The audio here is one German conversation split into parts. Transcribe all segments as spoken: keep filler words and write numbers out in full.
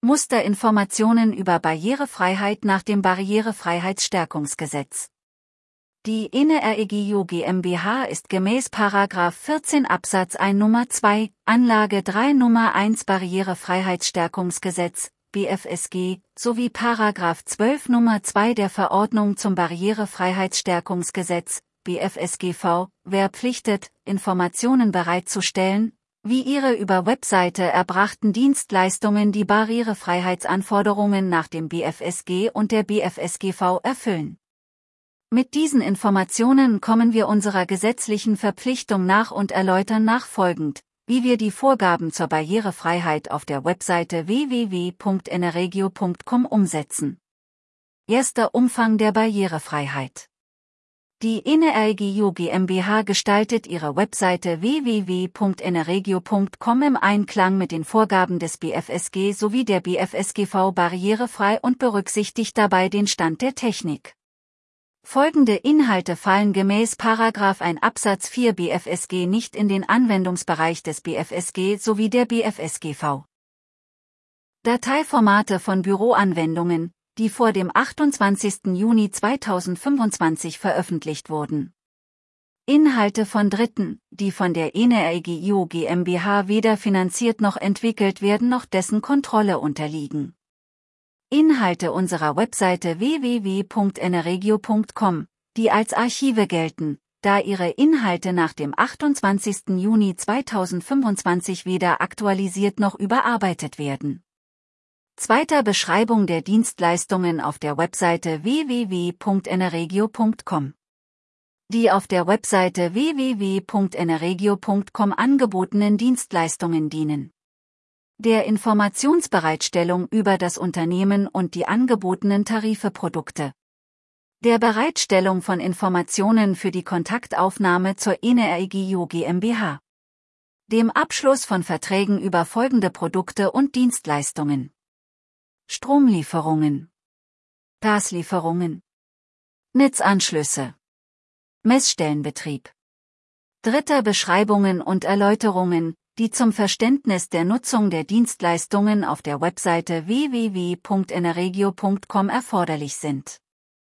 Musterinformationen über Barrierefreiheit nach dem Barrierefreiheitsstärkungsgesetz. Die ENEREGIO GmbH ist gemäß Paragraph vierzehn Absatz eins Nummer zwei, Anlage drei Nummer eins Barrierefreiheitsstärkungsgesetz, B F S G, sowie Paragraph zwölf Nummer zwei der Verordnung zum Barrierefreiheitsstärkungsgesetz, B F S G V, verpflichtet, Informationen bereitzustellen, wie ihre über Webseite erbrachten Dienstleistungen die Barrierefreiheitsanforderungen nach dem B F S G und der B F S G V erfüllen. Mit diesen Informationen kommen wir unserer gesetzlichen Verpflichtung nach und erläutern nachfolgend, wie wir die Vorgaben zur Barrierefreiheit auf der Webseite w w w punkt eneregio punkt com umsetzen. Erster Umfang der Barrierefreiheit. Die ENEREGIO GmbH gestaltet ihre Webseite w w w punkt eneregio punkt com im Einklang mit den Vorgaben des B F S G sowie der B F S G V barrierefrei und berücksichtigt dabei den Stand der Technik. Folgende Inhalte fallen gemäß Paragraph eins Absatz vier B F S G nicht in den Anwendungsbereich des B F S G sowie der B F S G V. Dateiformate von Büroanwendungen, die vor dem achtundzwanzigsten Juni zweitausendfünfundzwanzig veröffentlicht wurden. Inhalte von Dritten, die von der ENEREGIO GmbH weder finanziert noch entwickelt werden noch dessen Kontrolle unterliegen. Inhalte unserer Webseite w w w punkt eneregio punkt com, die als Archive gelten, da ihre Inhalte nach dem achtundzwanzigsten Juni zweitausendfünfundzwanzig weder aktualisiert noch überarbeitet werden. Zweiter Beschreibung der Dienstleistungen auf der Webseite w w w punkt eneregio punkt com. Die auf der Webseite w w w punkt eneregio punkt com angebotenen Dienstleistungen dienen der Informationsbereitstellung über das Unternehmen und die angebotenen Tarifeprodukte, der Bereitstellung von Informationen für die Kontaktaufnahme zur ENEREGIO GmbH, dem Abschluss von Verträgen über folgende Produkte und Dienstleistungen: Stromlieferungen, Gaslieferungen, Netzanschlüsse, Messstellenbetrieb. Dritter Beschreibungen und Erläuterungen, die zum Verständnis der Nutzung der Dienstleistungen auf der Webseite w w w punkt eneregio punkt com erforderlich sind.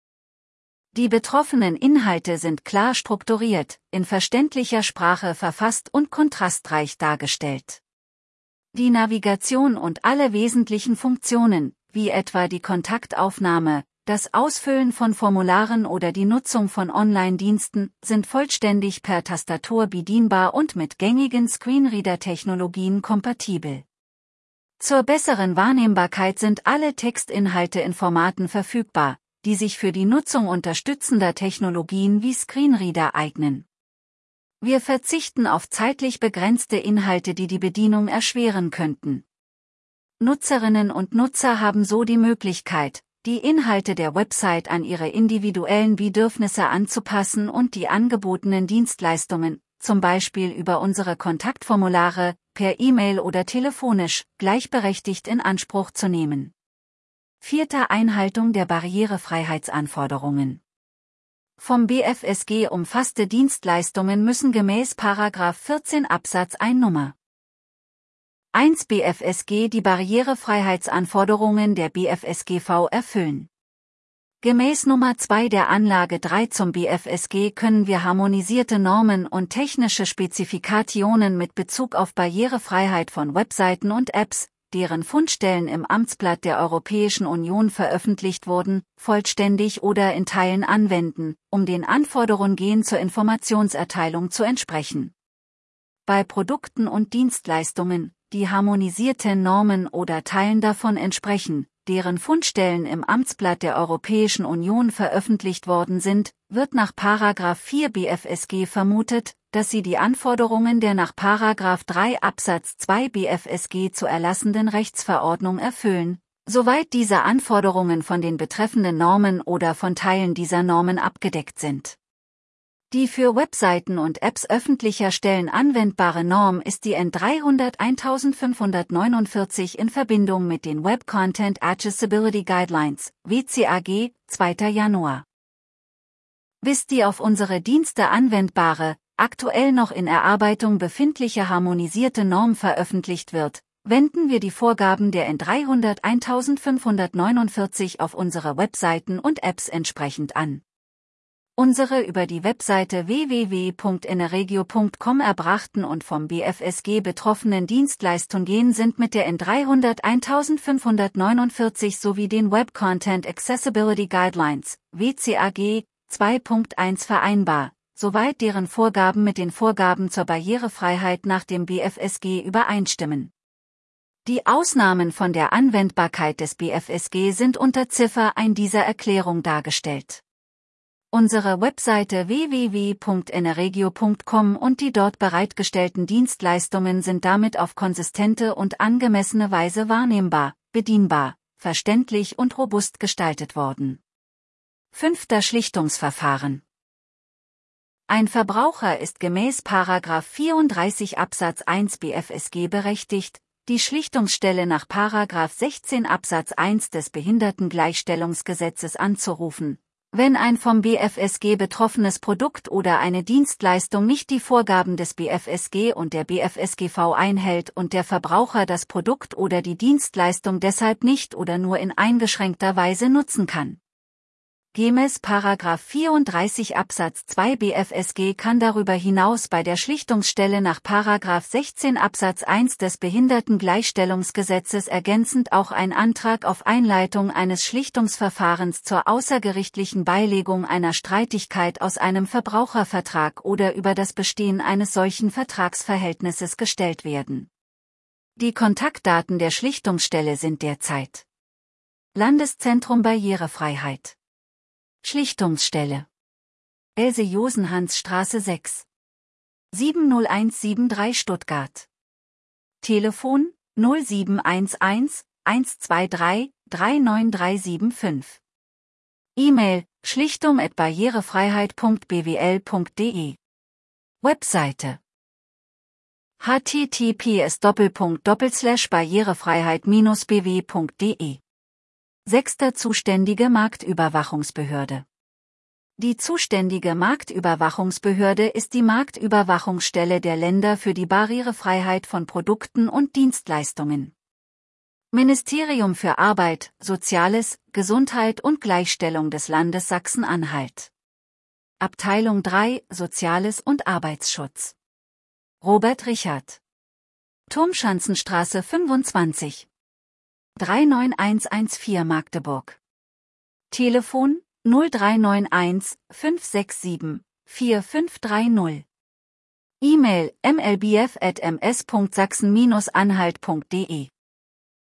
Die betroffenen Inhalte sind klar strukturiert, in verständlicher Sprache verfasst und kontrastreich dargestellt. Die Navigation und alle wesentlichen Funktionen, wie etwa die Kontaktaufnahme, das Ausfüllen von Formularen oder die Nutzung von Online-Diensten, sind vollständig per Tastatur bedienbar und mit gängigen Screenreader-Technologien kompatibel. Zur besseren Wahrnehmbarkeit sind alle Textinhalte in Formaten verfügbar, die sich für die Nutzung unterstützender Technologien wie Screenreader eignen. Wir verzichten auf zeitlich begrenzte Inhalte, die die Bedienung erschweren könnten. Nutzerinnen und Nutzer haben so die Möglichkeit, die Inhalte der Website an ihre individuellen Bedürfnisse anzupassen und die angebotenen Dienstleistungen, zum Beispiel über unsere Kontaktformulare, per E-Mail oder telefonisch, gleichberechtigt in Anspruch zu nehmen. Vierter Einhaltung der Barrierefreiheitsanforderungen. Vom B F S G umfasste Dienstleistungen müssen gemäß Paragraph vierzehn Absatz eins Nummer eins B F S G die Barrierefreiheitsanforderungen der B F S G V erfüllen. Gemäß Nummer zwei der Anlage drei zum B F S G können wir harmonisierte Normen und technische Spezifikationen mit Bezug auf Barrierefreiheit von Webseiten und Apps, deren Fundstellen im Amtsblatt der Europäischen Union veröffentlicht wurden, vollständig oder in Teilen anwenden, um den Anforderungen zur Informationserteilung zu entsprechen. Bei Produkten und Dienstleistungen, die harmonisierten Normen oder Teilen davon entsprechen, deren Fundstellen im Amtsblatt der Europäischen Union veröffentlicht worden sind, wird nach Paragraph vier B F S G vermutet, dass sie die Anforderungen der nach Paragraph drei Absatz zwei B F S G zu erlassenden Rechtsverordnung erfüllen, soweit diese Anforderungen von den betreffenden Normen oder von Teilen dieser Normen abgedeckt sind. Die für Webseiten und Apps öffentlicher Stellen anwendbare Norm ist die N dreihunderteintausendfünfhundertneunundvierzig in Verbindung mit den Web Content Accessibility Guidelines, W C A G, zweiter Januar. Bis die auf unsere Dienste anwendbare, aktuell noch in Erarbeitung befindliche harmonisierte Norm veröffentlicht wird, wenden wir die Vorgaben der N dreihundert eintausendfünfhundertneunundvierzig auf unsere Webseiten und Apps entsprechend an. Unsere über die Webseite w w w punkt eneregio punkt com erbrachten und vom B F S G betroffenen Dienstleistungen sind mit der N dreihundert eintausendfünfhundertneunundvierzig sowie den Web Content Accessibility Guidelines, W C A G, zwei Punkt eins vereinbar, soweit deren Vorgaben mit den Vorgaben zur Barrierefreiheit nach dem B F S G übereinstimmen. Die Ausnahmen von der Anwendbarkeit des B F S G sind unter Ziffer eins dieser Erklärung dargestellt. Unsere Webseite w w w punkt eneregio punkt com und die dort bereitgestellten Dienstleistungen sind damit auf konsistente und angemessene Weise wahrnehmbar, bedienbar, verständlich und robust gestaltet worden. Fünfter Schlichtungsverfahren. Ein Verbraucher ist gemäß Paragraph vierunddreißig Absatz eins B F S G berechtigt, die Schlichtungsstelle nach Paragraph sechzehn Absatz eins des Behindertengleichstellungsgesetzes anzurufen, wenn ein vom B F S G betroffenes Produkt oder eine Dienstleistung nicht die Vorgaben des B F S G und der B F S G V einhält und der Verbraucher das Produkt oder die Dienstleistung deshalb nicht oder nur in eingeschränkter Weise nutzen kann. Gemäß Paragraph vierunddreißig Absatz zwei B F S G kann darüber hinaus bei der Schlichtungsstelle nach Paragraph sechzehn Absatz eins des Behindertengleichstellungsgesetzes ergänzend auch ein Antrag auf Einleitung eines Schlichtungsverfahrens zur außergerichtlichen Beilegung einer Streitigkeit aus einem Verbrauchervertrag oder über das Bestehen eines solchen Vertragsverhältnisses gestellt werden. Die Kontaktdaten der Schlichtungsstelle sind derzeit: Landeszentrum Barrierefreiheit, Schlichtungsstelle Else-Josenhans-Straße sechs, sieben null eins sieben drei Stuttgart. Telefon null sieben eins eins, eins zwei drei, drei neun drei sieben fünf. E-Mail schlichtung at barrierefreiheit punkt b w l punkt d e. Webseite h t t p s Doppelpunkt Doppelslash barrierefreiheit Bindestrich b w punkt d e. Sechster Zuständige Marktüberwachungsbehörde. Die zuständige Marktüberwachungsbehörde ist die Marktüberwachungsstelle der Länder für die Barrierefreiheit von Produkten und Dienstleistungen. Ministerium für Arbeit, Soziales, Gesundheit und Gleichstellung des Landes Sachsen-Anhalt. Abteilung drei, Soziales und Arbeitsschutz. Robert Richard. Turmschanzenstraße fünfundzwanzig. drei neun eins eins vier Magdeburg. Telefon null drei neun eins, fünf sechs sieben, vier fünf drei null. E-Mail m l b f at m s punkt sachsen Bindestrich anhalt punkt d e.